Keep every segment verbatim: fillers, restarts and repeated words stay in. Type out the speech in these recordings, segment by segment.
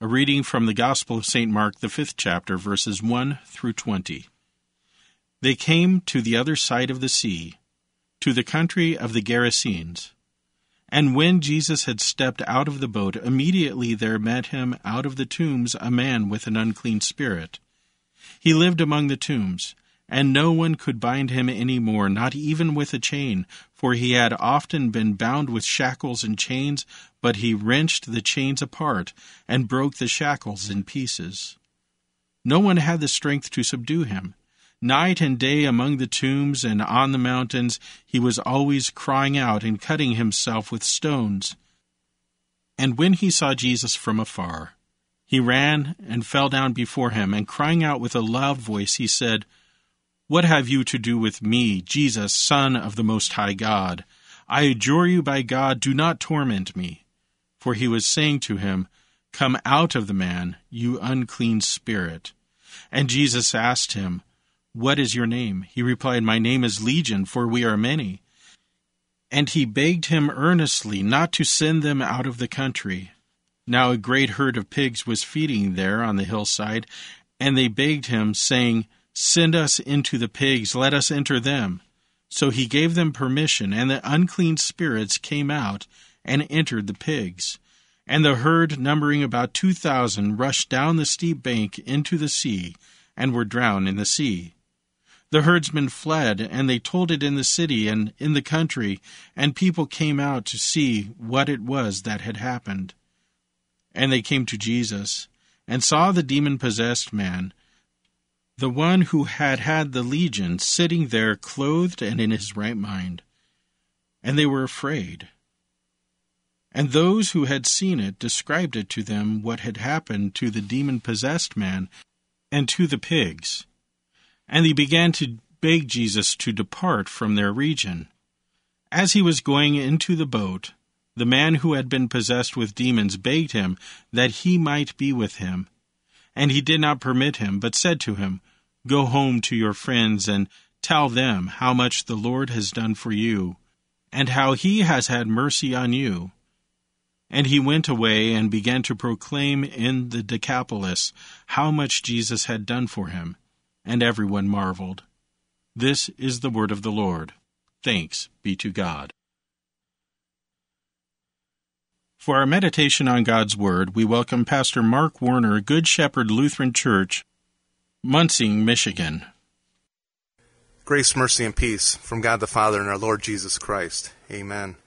A reading from the Gospel of Saint Mark, the fifth chapter, verses one through twenty. They came to the other side of the sea, to the country of the Gerasenes. And when Jesus had stepped out of the boat, immediately there met him out of the tombs a man with an unclean spirit. He lived among the tombs, and no one could bind him any more, not even with a chain, for he had often been bound with shackles and chains, but he wrenched the chains apart and broke the shackles in pieces. No one had the strength to subdue him. Night and day among the tombs and on the mountains, he was always crying out and cutting himself with stones. And when he saw Jesus from afar, he ran and fell down before him, and crying out with a loud voice, he said, "What have you to do with me, Jesus, Son of the Most High God? I adjure you by God, do not torment me." For he was saying to him, "Come out of the man, you unclean spirit." And Jesus asked him, "What is your name?" He replied, "My name is Legion, for we are many." And he begged him earnestly not to send them out of the country. Now a great herd of pigs was feeding there on the hillside, and they begged him, saying, "Send us into the pigs, let us enter them." So he gave them permission, and the unclean spirits came out and entered the pigs. And the herd, numbering about two thousand, rushed down the steep bank into the sea, and were drowned in the sea. The herdsmen fled, and they told it in the city and in the country, and people came out to see what it was that had happened. And they came to Jesus, and saw the demon-possessed man, the one who had had the legion, sitting there clothed and in his right mind. And they were afraid. And those who had seen it described it to them what had happened to the demon-possessed man and to the pigs. And they began to beg Jesus to depart from their region. As he was going into the boat, the man who had been possessed with demons begged him that he might be with him. And he did not permit him, but said to him, "Go home to your friends and tell them how much the Lord has done for you, and how he has had mercy on you." And he went away and began to proclaim in the Decapolis how much Jesus had done for him, and everyone marveled. This is the word of the Lord. Thanks be to God. For our meditation on God's Word, we welcome Pastor Mark Warner, Good Shepherd Lutheran Church, Munsing, Michigan. Grace, mercy, and peace from God the Father and our Lord Jesus Christ. Amen.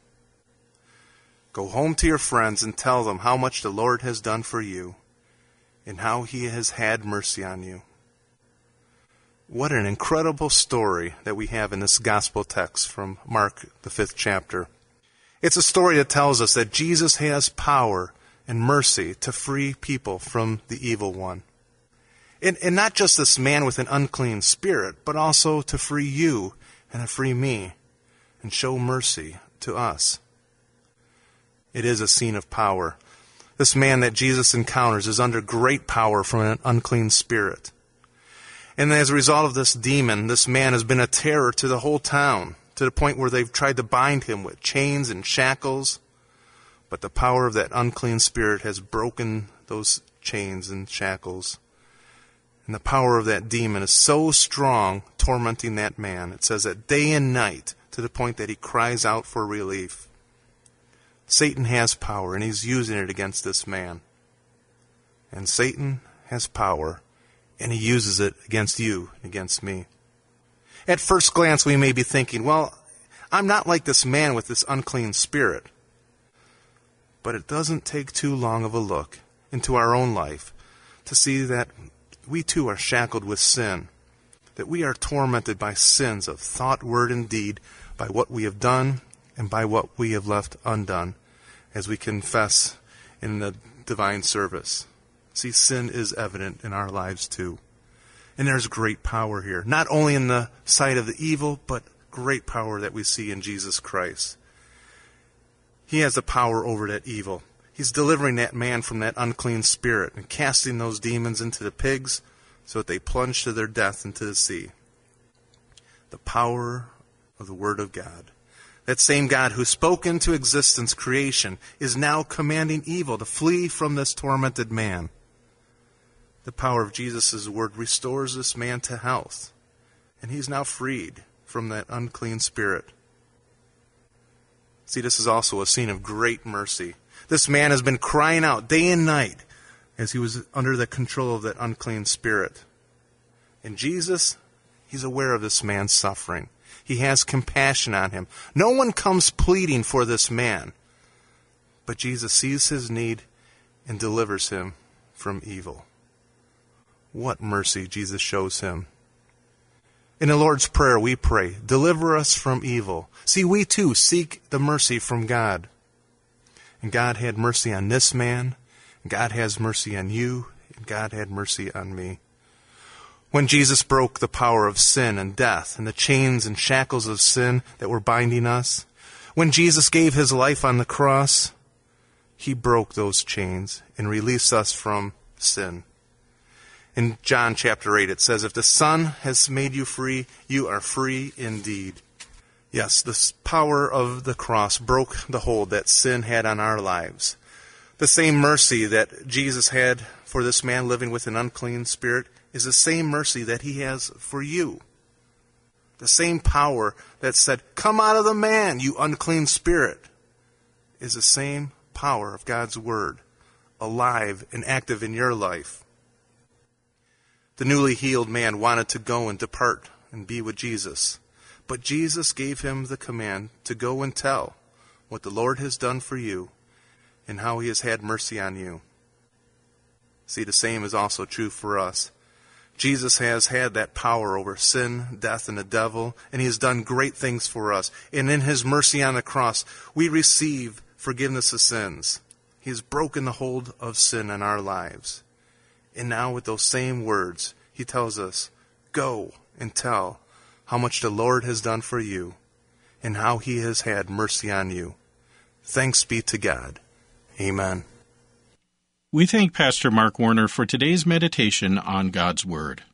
Go home to your friends and tell them how much the Lord has done for you and how he has had mercy on you. What an incredible story that we have in this gospel text from Mark, the fifth chapter. It's a story that tells us that Jesus has power and mercy to free people from the evil one. And, and not just this man with an unclean spirit, but also to free you and to free me and show mercy to us. It is a scene of power. This man that Jesus encounters is under great power from an unclean spirit. And as a result of this demon, this man has been a terror to the whole town, to the point where they've tried to bind him with chains and shackles. But the power of that unclean spirit has broken those chains and shackles. And the power of that demon is so strong, tormenting that man. It says that day and night, to the point that he cries out for relief. Satan has power, and he's using it against this man. And Satan has power, and he uses it against you and against me. At first glance, we may be thinking, well, I'm not like this man with this unclean spirit. But it doesn't take too long of a look into our own life to see that we too are shackled with sin, that we are tormented by sins of thought, word, and deed, by what we have done and by what we have left undone, as we confess in the divine service. See, sin is evident in our lives too. And there's great power here, not only in the sight of the evil, but great power that we see in Jesus Christ. He has the power over that evil. He's delivering that man from that unclean spirit and casting those demons into the pigs so that they plunge to their death into the sea. The power of the Word of God. That same God who spoke into existence creation is now commanding evil to flee from this tormented man. The power of Jesus' word restores this man to health, and he's now freed from that unclean spirit. See, this is also a scene of great mercy. This man has been crying out day and night as he was under the control of that unclean spirit. And Jesus, he's aware of this man's suffering. He has compassion on him. No one comes pleading for this man, but Jesus sees his need and delivers him from evil. What mercy Jesus shows him. In the Lord's Prayer, we pray, deliver us from evil. See, we too seek the mercy from God. And God had mercy on this man. God has mercy on you. And God had mercy on me. When Jesus broke the power of sin and death and the chains and shackles of sin that were binding us, when Jesus gave his life on the cross, he broke those chains and released us from sin. In John chapter eight, it says, if the Son has made you free, you are free indeed. Yes, the power of the cross broke the hold that sin had on our lives. The same mercy that Jesus had for this man living with an unclean spirit is the same mercy that he has for you. The same power that said, come out of the man, you unclean spirit, is the same power of God's word, alive and active in your life. The newly healed man wanted to go and depart and be with Jesus. But Jesus gave him the command to go and tell what the Lord has done for you and how he has had mercy on you. See, the same is also true for us. Jesus has had that power over sin, death, and the devil, and he has done great things for us. And in his mercy on the cross, we receive forgiveness of sins. He has broken the hold of sin in our lives. And now with those same words, he tells us, go and tell how much the Lord has done for you and how he has had mercy on you. Thanks be to God. Amen. We thank Pastor Mark Warner for today's meditation on God's Word.